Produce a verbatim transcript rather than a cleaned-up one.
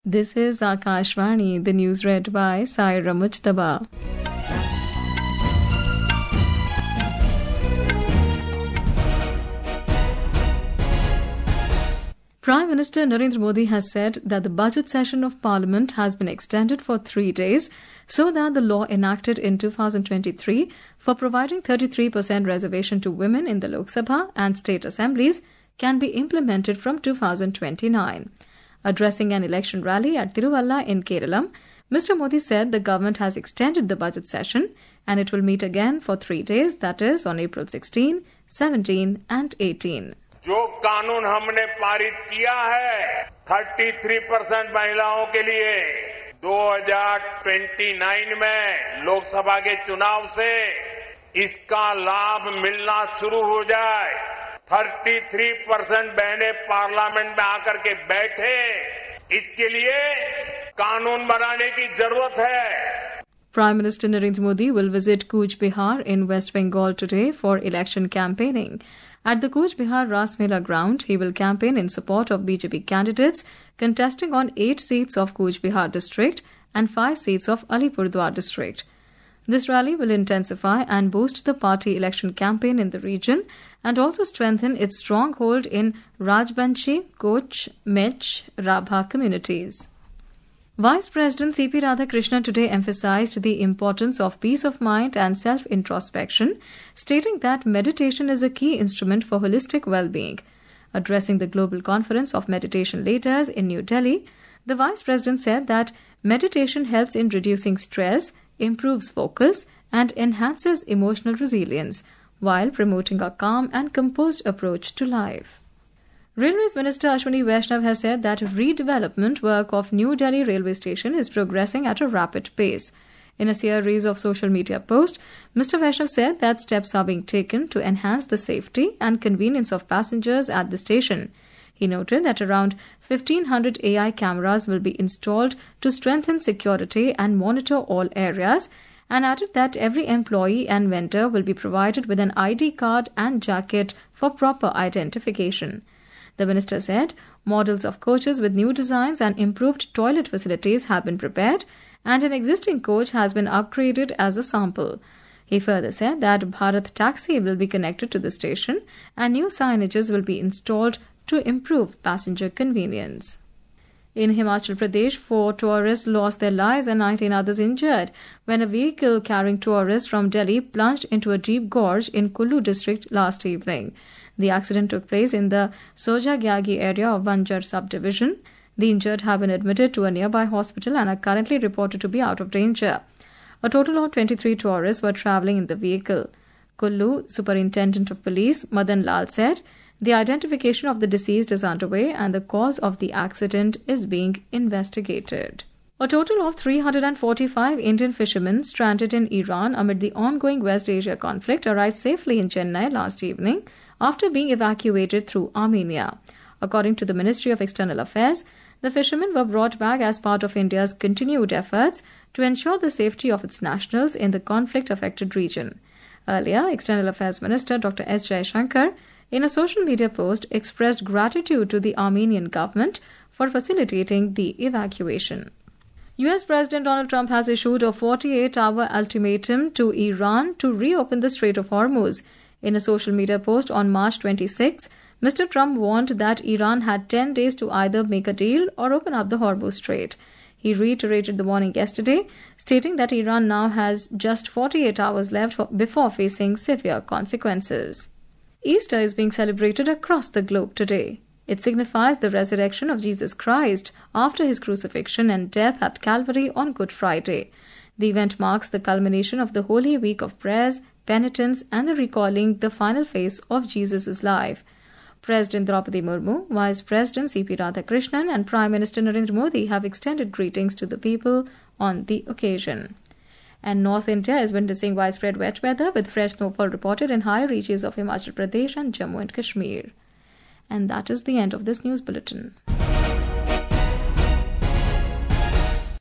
This is Akashvani, the news read by Saira Mujtaba. Prime Minister Narendra Modi has said that the budget session of Parliament has been extended for three days so that the law enacted in two thousand twenty-three for providing thirty-three percent reservation to women in the Lok Sabha and state assemblies can be implemented from two thousand twenty-nine. Addressing an election rally at Tiruvalla in Kerala, Mister Modi said the government has extended the budget session and it will meet again for three days, that is on April sixteenth, seventeenth and eighteenth. जो कानून हमने पारित किया है तैंतीस percent महिलाओं के लिए दो हज़ार उनतीस में लोकसभा के चुनाव से इसका लाभ मिलना शुरू हो जाए, तैंतीस परसेंट बहनें पार्लियामेंट में आकर के बैठे, इसके लिए कानून बनाने की जरूरत है. Prime Minister Narendra Modi will visit Cooch Behar in West Bengal today for election campaigning. At the Cooch Behar Ras Mela ground, he will campaign in support of B J P candidates contesting on eight seats of Cooch Behar district and five seats of Alipurdwar district. This rally will intensify and boost the party election campaign in the region and also strengthen its stronghold in Rajbanshi, Cooch, Mech, Rabha communities. Vice President C P Radhakrishnan today emphasized the importance of peace of mind and self-introspection, stating that meditation is a key instrument for holistic well-being. Addressing the Global Conference of Meditation Leaders in New Delhi, the Vice President said that meditation helps in reducing stress, improves focus, and enhances emotional resilience, while promoting a calm and composed approach to life. Railways Minister Ashwini Vaishnav has said that redevelopment work of New Delhi railway station is progressing at a rapid pace. In a series of social media posts, Mister Vaishnav said that steps are being taken to enhance the safety and convenience of passengers at the station. He noted that around fifteen hundred A I cameras will be installed to strengthen security and monitor all areas, and added that every employee and vendor will be provided with an I D card and jacket for proper identification. The minister said models of coaches with new designs and improved toilet facilities have been prepared and an existing coach has been upgraded as a sample. He further said that Bharat Taxi will be connected to the station and new signages will be installed to improve passenger convenience. In Himachal Pradesh, four tourists lost their lives and nineteen others injured when a vehicle carrying tourists from Delhi plunged into a deep gorge in Kullu district last evening. The accident took place in the Soja-Gyagi area of Banjar subdivision. The injured have been admitted to a nearby hospital and are currently reported to be out of danger. A total of twenty-three tourists were travelling in the vehicle. Kullu Superintendent of Police Madan Lal said the identification of the deceased is underway and the cause of the accident is being investigated. A total of three hundred forty-five Indian fishermen stranded in Iran amid the ongoing West Asia conflict arrived safely in Chennai last evening after being evacuated through Armenia. According to the Ministry of External Affairs, the fishermen were brought back as part of India's continued efforts to ensure the safety of its nationals in the conflict-affected region. Earlier, External Affairs Minister Doctor S. Jaishankar, in a social media post, expressed gratitude to the Armenian government for facilitating the evacuation. U S President Donald Trump has issued a forty-eight hour ultimatum to Iran to reopen the Strait of Hormuz. In a social media post on March twenty-sixth, Mister Trump warned that Iran had ten days to either make a deal or open up the Hormuz Strait. He reiterated the warning yesterday, stating that Iran now has just forty-eight hours left before facing severe consequences. Easter is being celebrated across the globe today. It signifies the resurrection of Jesus Christ after his crucifixion and death at Calvary on Good Friday. The event marks the culmination of the Holy Week of prayers, penitence, and the recalling the final phase of Jesus' life. President Draupadi Murmu, Vice President C P Radhakrishnan, and Prime Minister Narendra Modi have extended greetings to the people on the occasion. And North India is witnessing widespread wet weather with fresh snowfall reported in higher reaches of Himachal Pradesh and Jammu and Kashmir. And that is the end of this news bulletin.